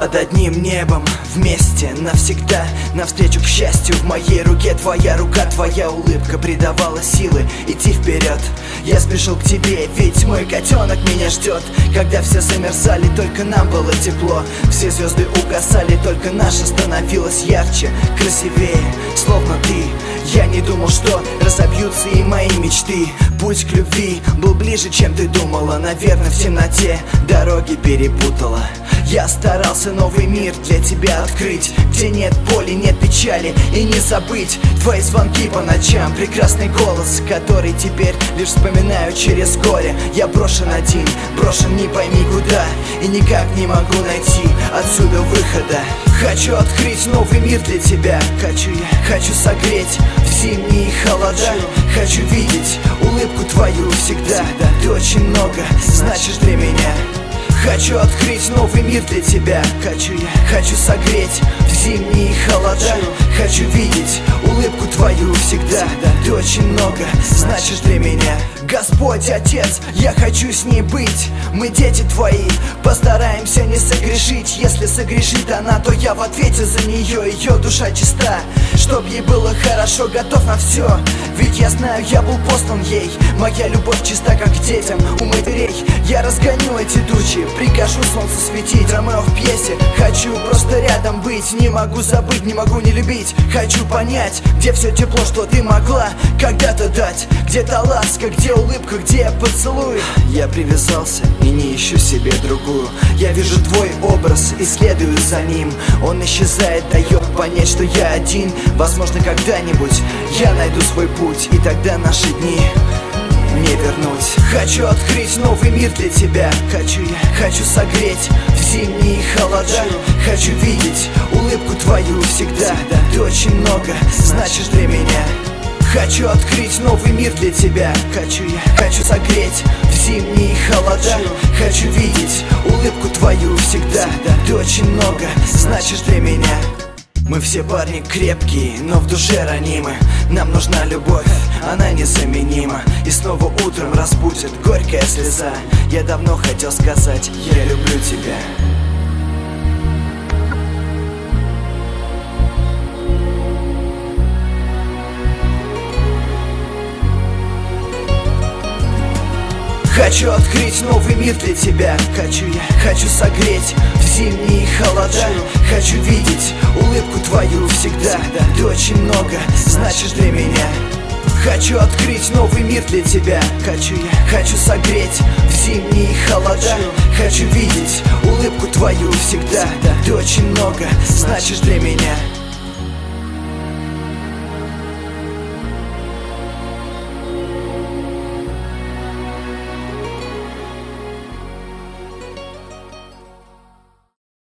Под одним небом, вместе, навсегда, навстречу к счастью. В моей руке твоя рука, твоя улыбка придавала силы идти вперед. Я спешил к тебе, ведь мой котенок меня ждет. Когда все замерзали, только нам было тепло. Все звезды угасали, только наша становилась ярче, красивее, словно ты. Я не думал, что разобьются и мои мечты. Путь к любви был ближе, чем ты думала. Наверное, в темноте дороги перепутала. Я старался новый мир для тебя открыть, где нет боли, нет печали, и не забыть твои звонки по ночам, прекрасный голос, который теперь лишь вспоминаю через горе. Я брошен один, брошен не пойми куда, и никак не могу найти отсюда выхода. Хочу открыть новый мир для тебя. Хочу согреть в зимние холода. Хочу видеть улыбку твою всегда. Ты очень много значишь для меня. Хочу открыть новый мир для тебя. Хочу согреть в зимние холода. Хочу видеть улыбку твою всегда. Ты очень много значишь для меня. Господь, Отец, я хочу с ней быть. Мы дети твои, постараемся не согрешить. Если согрешит она, то я в ответе за нее. Ее душа чиста, чтоб ей было хорошо, готов на все. Ведь я знаю, я был послан ей. Моя любовь чиста, как к детям у матерей. Я разгоню эти тучи, прикажу солнцу светить. Ромео в пьесе, хочу просто рядом быть. Не могу забыть, не могу не любить. Хочу понять, где все тепло, что ты могла когда-то дать. Где-то ласка, где улыбка, где поцелуй. Я привязался и не ищу себе другую. Я вижу твой образ и следую за ним. Он исчезает, дает понять, что я один. Возможно, когда-нибудь я найду свой путь, и тогда наши дни не вернуть. Хочу открыть новый мир для тебя. Хочу согреть в зимние холода. Хочу видеть улыбку твою всегда. Ты очень много значишь для меня. Хочу открыть новый мир для тебя. Хочу согреть в зимние холода. Хочу видеть улыбку твою всегда. Ты очень много значишь для меня. Мы все парни крепкие, но в душе ранимы. Нам нужна любовь, она незаменима. И снова утром разбудит горькая слеза. Я давно хотел сказать, я люблю тебя. Хочу открыть новый мир для тебя. Хочу согреть в зимние холода. Хочу видеть улыбку твою всегда. Ты очень много значишь для меня. Хочу открыть новый мир для тебя. Хочу согреть в зимние холода. Хочу видеть улыбку твою всегда. Ты очень много значишь для меня.